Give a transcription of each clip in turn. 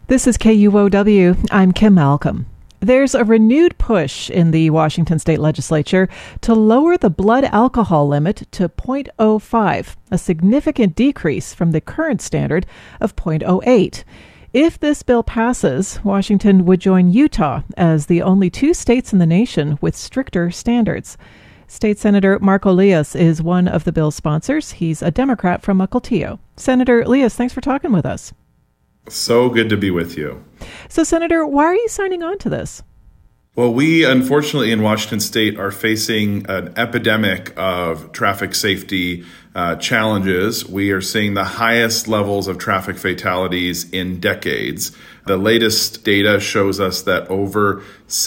This is KUOW. I'm Kim Malcolm. There's a renewed push in the Washington state legislature to lower the blood alcohol limit to 0.05, a significant decrease from the current standard of 0.08. If this bill passes, Washington would join Utah as the only two states in the nation with stricter standards. State Senator Marc Elias is one of the bill's sponsors. He's a Democrat from Mukilteo. Senator Elias, thanks for talking with us. So good to be with you. So, Senator, why are you signing on to this? Well, we unfortunately in Washington state are facing an epidemic of traffic safety challenges. We are seeing the highest levels of traffic fatalities in decades. The latest data shows us that over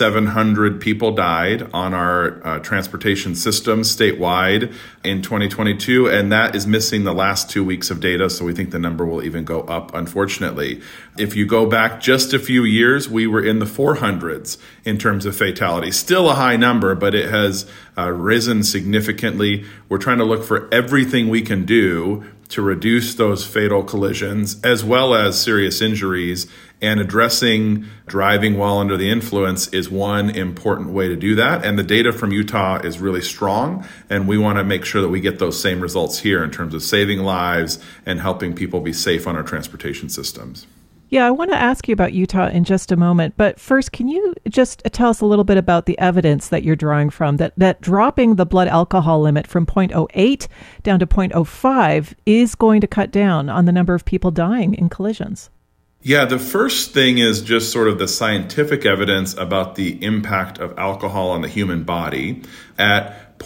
700 people died on our transportation system statewide in 2022, and that is missing the last 2 weeks of data, so we think the number will even go up, unfortunately. If you go back just a few years, we were in the 400s in terms of fatality. Still a high number, but it has risen significantly. We're trying to look for everything we can do to reduce those fatal collisions as well as serious injuries, and addressing driving while under the influence is one important way to do that. And the data from Utah is really strong, and we want to make sure that we get those same results here in terms of saving lives and helping people be safe on our transportation systems. Yeah, I want to ask you about Utah in just a moment. But first, can you just tell us a little bit about the evidence that you're drawing from that dropping the blood alcohol limit from 0.08 down to 0.05 is going to cut down on the number of people dying in collisions? Yeah, the first thing is just sort of the scientific evidence about the impact of alcohol on the human body. At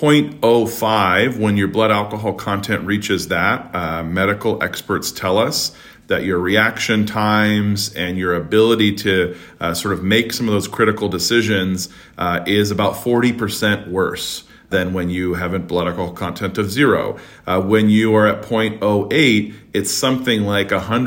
0.05, when your blood alcohol content reaches that, medical experts tell us that your reaction times and your ability to sort of make some of those critical decisions is about 40% worse than when you have a blood alcohol content of 0. When you are at 0.08, it's something like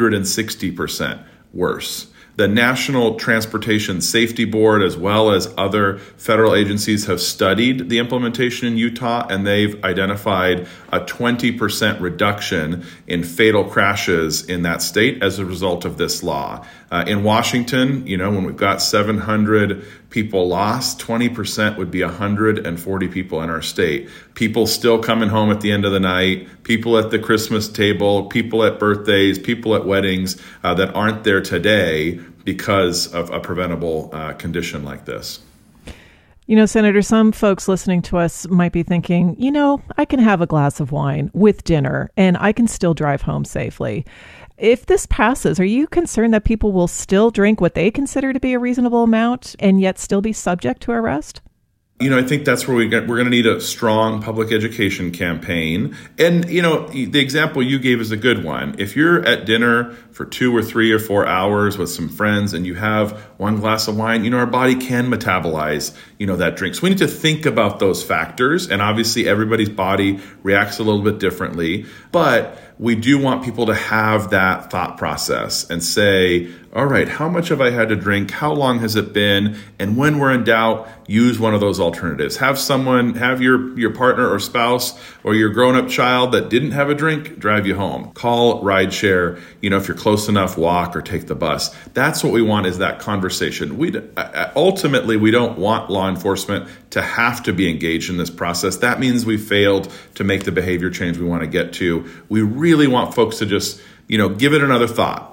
160% worse. The National Transportation Safety Board, as well as other federal agencies, have studied the implementation in Utah, and they've identified a 20% reduction in fatal crashes in that state as a result of this law. In Washington, when we've got 700 people lost, 20% would be 140 people in our state. People still coming home at the end of the night, people at the Christmas table, people at birthdays, people at weddings that aren't there today because of a preventable condition like this. Senator, some folks listening to us might be thinking, I can have a glass of wine with dinner and I can still drive home safely. If this passes, are you concerned that people will still drink what they consider to be a reasonable amount and yet still be subject to arrest? I think that's where we're going to need a strong public education campaign. And, the example you gave is a good one. If you're at dinner for 2 or 3 or 4 hours with some friends and you have one glass of wine, our body can metabolize, that drink. So we need to think about those factors. And obviously everybody's body reacts a little bit differently. But we do want people to have that thought process and say, all right, how much have I had to drink? How long has it been? And when we're in doubt, use one of those alternatives. Have your partner or spouse or your grown-up child that didn't have a drink drive you home. Call rideshare. If you're close enough, walk or take the bus. That's what we want, is that conversation. Ultimately, we don't want law enforcement to have to be engaged in this process. That means we failed to make the behavior change we want to get to. We really want folks to just, give it another thought.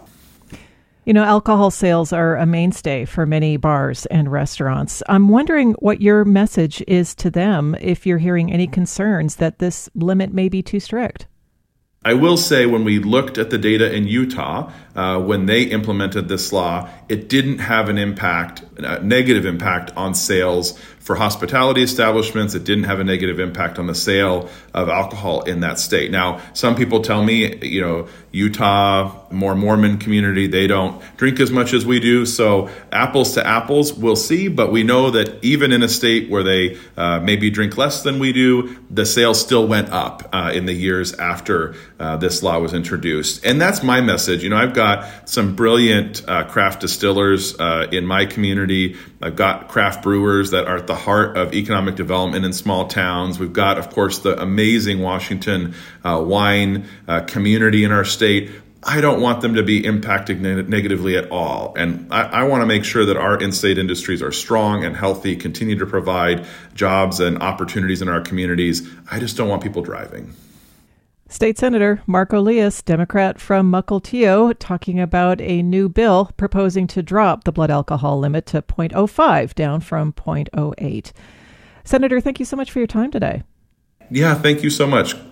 Alcohol sales are a mainstay for many bars and restaurants. I'm wondering what your message is to them if you're hearing any concerns that this limit may be too strict. I will say when we looked at the data in Utah, when they implemented this law, it didn't have an impact, a negative impact on sales for hospitality establishments. It didn't have a negative impact on the sale of alcohol in that state. Now, some people tell me, Utah, more Mormon community, they don't drink as much as we do. So apples to apples, we'll see. But we know that even in a state where they maybe drink less than we do, the sales still went up in the years after this law was introduced. And that's my message. I've got some brilliant craft distillers in my community. I've got craft brewers that are at the heart of economic development in small towns. We've got, of course, the amazing Washington wine community in our state. I don't want them to be impacted negatively at all. And I want to make sure that our in-state industries are strong and healthy, continue to provide jobs and opportunities in our communities. I just don't want people driving. State Senator Mark Elias, Democrat from Mukilteo, talking about a new bill proposing to drop the blood alcohol limit to 0.05 down from 0.08. Senator, thank you so much for your time today. Yeah, thank you so much.